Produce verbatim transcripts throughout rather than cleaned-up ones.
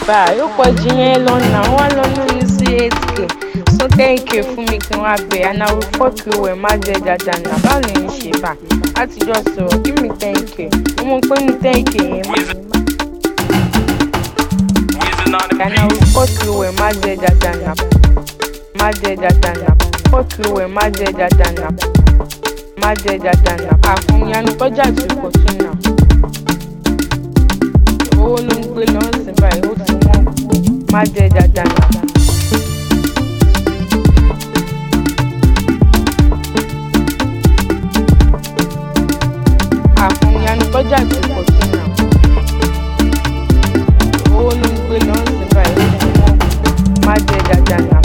bá yóò pọ̀ jí yẹn lọ́nà wọ́n lọ́nà ní sí eight k sún ten k fún mi kí wọ́n abẹ anáwó four k wẹ̀ má jẹ́ dáadáa nà báwo lè ń ṣe bá látijọ́ sọ̀rọ̀ kí mi ten k mo mọ̀ pé mi ten k yẹn má. anáwó four k wẹ̀ má jẹ́ dáadáa nà má jẹ́ dáadáa nà four k wẹ̀ má jẹ́ dáadáa nà má jẹ́ dáadáa nà àfúnyanu kọjá tó kò tún nà. owó ló ń gbé lọ́sìn báyìí ó ti wọ́n má jẹ́ dáadáa nà. àfúnyanu kọjá tó kò tún nà. owó ló ń gbé lọ́sìn báyìí ó ti wọ́n má jẹ́ dáadáa nà.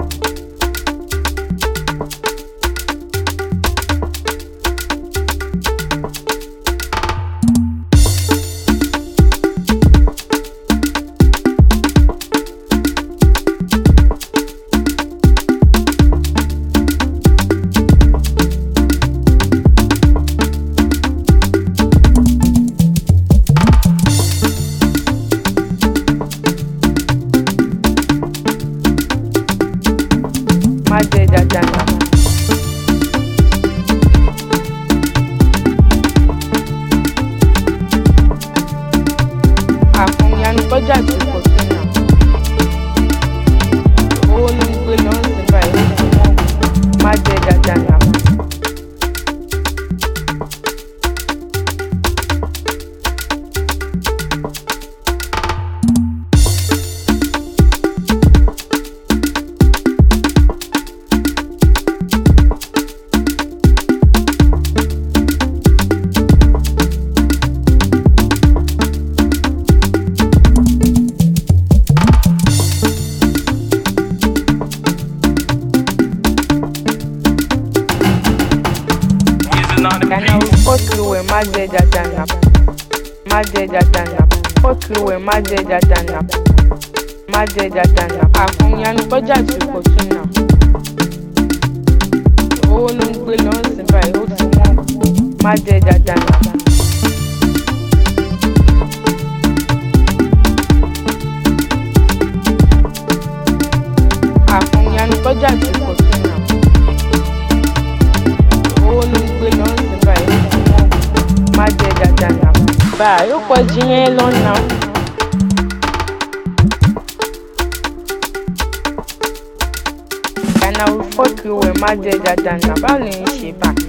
má jẹ́ dáadáa nà. àfúnyanu kọjá tó kò tún nà. owó ló ń gbé lọ́sìn báyìí ó ti wọ́n má jẹ́ dáadáa nà. anáwó four k wẹ̀ má jẹ́ dáadáa nà má jẹ́ dáadáa nà four k wẹ̀ má jẹ́ dáadáa nà má jẹ́ dáadáa nà àfúnyanu kọjá tó kò tún nà. owó ló ń gbé lọ́sìn báyìí ó ti wọ́n má jẹ́ dáadáa nà. àfúnyanu kọjá tó kò tún nà. owó ló ń gbé lọ́sìn báyìí ó ti wọ́n má jẹ́ dáadáa nà. bá yóò pọ̀ jí yẹn lọ́nà. anáwó four k wẹ̀ má jẹ́ dáadáa nà báwo lè ń ṣe bá.